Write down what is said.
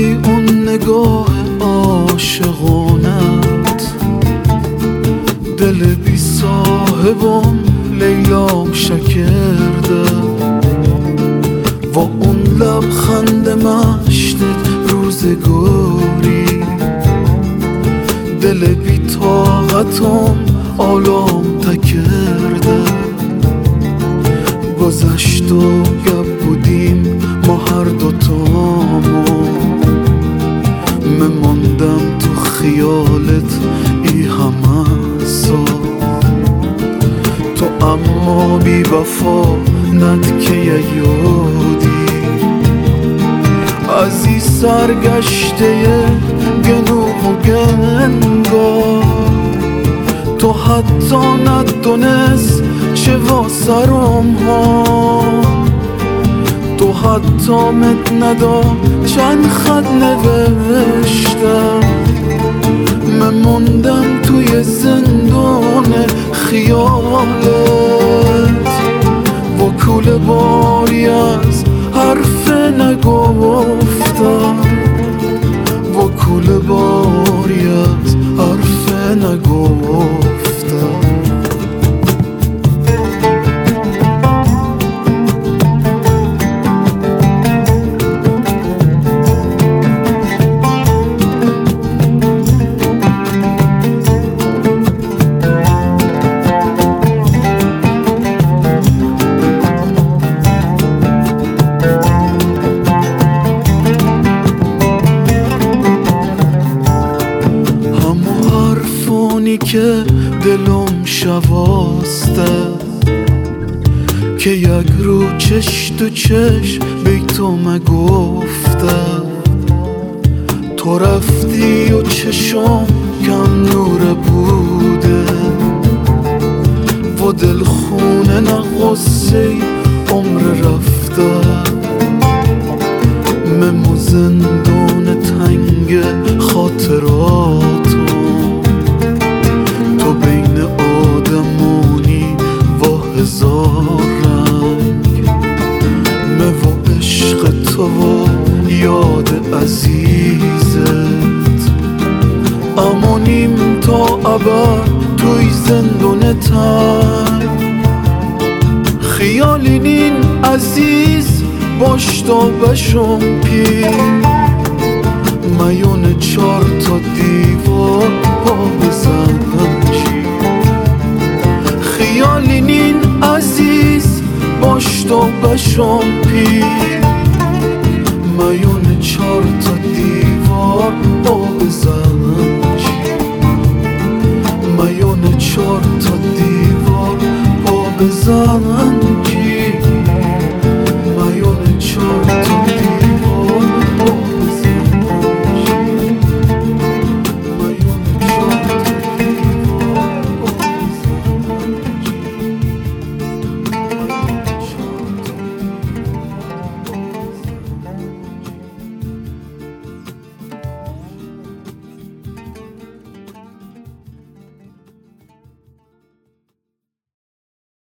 بی اون نگاه عاشقانت، دل بی صاحبم لیلام شکرده و اون لبخند مشتت روزگاری، دل بی طاقتم آلام تکرده. گذشت و گپ بودیم ما هر دوتامون، مماندم تو خیالت ای همه سال. تو اما بی وفا ند که یادی از این سرگشته گنوه و گنگار. تو حتی ندونست چه واسرم ها، تو حتی مت ندا چند خط نوشتم. مموندم توی زندان خیالت و کوله باری از حرف نگفتم، و کوله باری از حرف نگفتم. که دلم شواسته که یک رو چش تو چش بی تو مگفته. تو رفتی و چشم کم نور بوده و دل خونه نغصه عمر رفته. ممو زندان تنگ خاطراتو، تو بین آدمونی و هزار رنگ. مو عشق تو و یاد عزیزت، امونیم تا ابد توی زندون تنگ. خیالی نین عزیز باش تا بشم پیر، میون 4 تا دیوار پا بزنم چی. خیالی نین عزیز باش تا بشم پیر،